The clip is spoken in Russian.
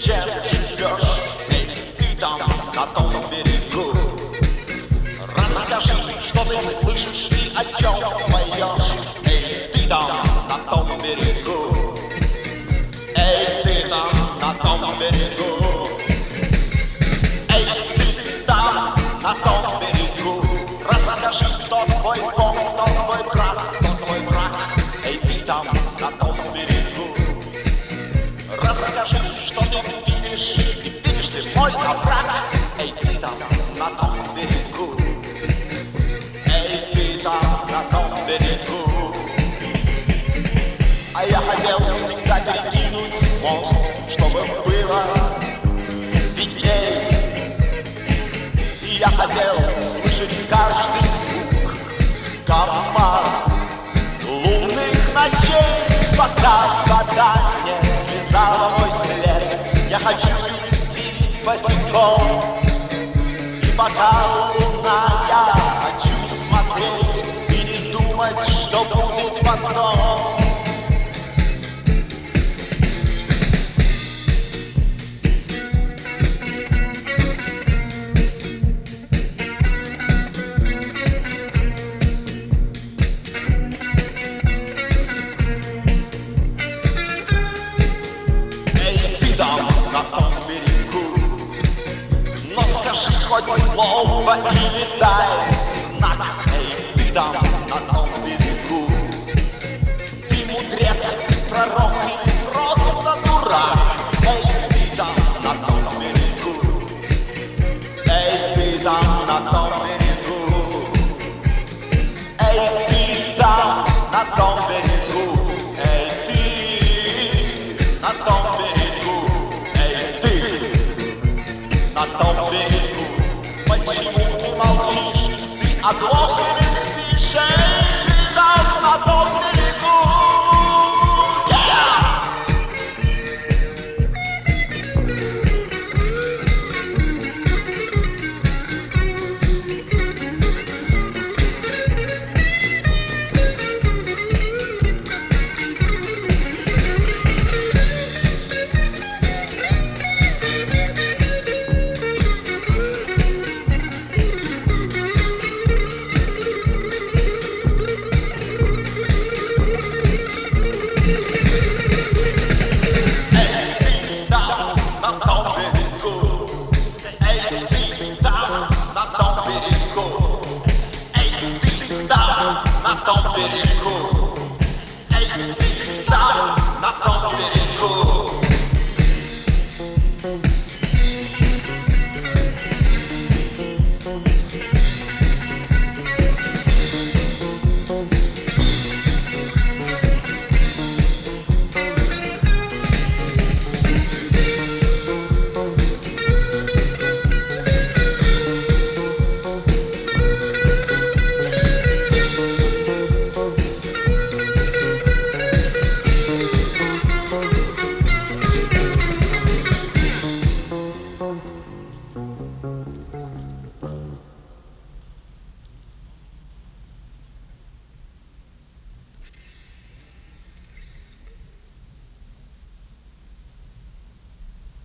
чем живешь? Эй, ты там, на том берегу. Расскажи, что ты слышишь и о чем поешь. Эй, ты там, на том берегу. Эй, ты там, на том берегу. Эй, ты там, на том берегу. Расскажи, кто твой бог, кто твой брат, кто твой враг. Эй, ты там, на том берегу. Расскажи, что ты видишь, и видишь ты мой овраг. Эй, ты там, на том берегу. Эй, ты там, на том берегу. А я хотел всегда перекинуть мост, чтобы было видней. И я хотел слышать каждый звук комар лунных ночей, пока вода не слезала мой след. Я хочу идти босиком, и пока луна, я хочу смотреть и не думать, что будет потом. Хоть слово или дай знак. Эй, ты там, на том берегу. Ты мудрец, ты пророк или просто дурак. Эй, ты там, на том берегу. Эй, ты там, на том берегу. Эй, ты там, на том берегу. Эй, ты на том берегу. Эй, ты на том берегу. Почему ты молчишь? Ты оглох или спишь? Эй, ты там, на том берегу. На том берегу.